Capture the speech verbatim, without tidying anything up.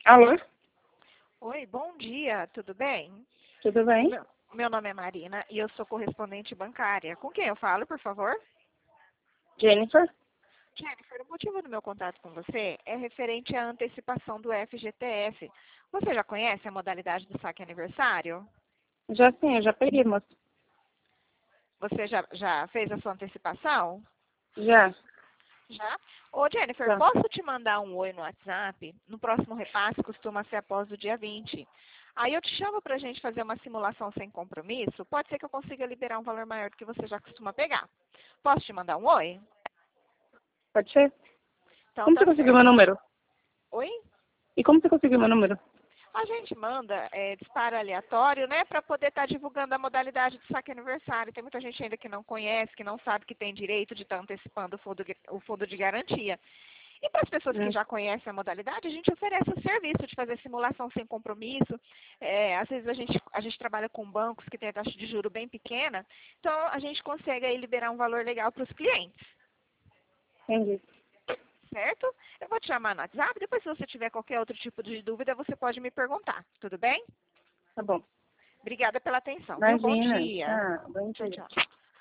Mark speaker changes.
Speaker 1: Alô?
Speaker 2: Oi, bom dia, tudo bem?
Speaker 1: Tudo bem?
Speaker 2: Meu, meu nome é Marina e eu sou correspondente bancária. Com quem eu falo, por favor?
Speaker 1: Jennifer?
Speaker 2: Jennifer, o motivo do meu contato com você é referente à antecipação do F G T S. Você já conhece a modalidade do saque aniversário?
Speaker 1: Já sim, eu já peguei, moço.
Speaker 2: Você já, já fez a sua antecipação?
Speaker 1: Já.
Speaker 2: Já? Ô, Jennifer,
Speaker 1: Já.
Speaker 2: posso te mandar um oi no WhatsApp? No próximo repasse costuma ser após o dia vinte. Aí eu te chamo para a gente fazer uma simulação sem compromisso. Pode ser que eu consiga liberar um valor maior do que você já costuma pegar. Posso te mandar um oi?
Speaker 1: Pode ser?
Speaker 2: Então
Speaker 1: Como você
Speaker 2: tá
Speaker 1: conseguiu meu
Speaker 2: certo.
Speaker 1: número?
Speaker 2: Oi?
Speaker 1: E como você conseguiu meu número?
Speaker 2: A gente manda é, disparo aleatório, né, para poder estar divulgando a modalidade do saque aniversário. Tem muita gente ainda que não conhece, que não sabe que tem direito de estar antecipando o fundo, o fundo de garantia. E para as pessoas que
Speaker 1: Hum,
Speaker 2: já conhecem a modalidade, a gente oferece o serviço de fazer simulação sem compromisso. É, às vezes a gente, a gente trabalha com bancos que têm a taxa de juro bem pequena, então a gente consegue aí liberar um valor legal para os clientes,
Speaker 1: entendi.
Speaker 2: certo? Eu vou te chamar no WhatsApp, depois se você tiver qualquer outro tipo de dúvida, você pode me perguntar, tudo bem?
Speaker 1: Tá bom.
Speaker 2: Obrigada pela atenção, viu? Bom
Speaker 1: Imagina.
Speaker 2: dia.
Speaker 1: Tá, bom
Speaker 2: Tchau,
Speaker 1: dia.
Speaker 2: tchau.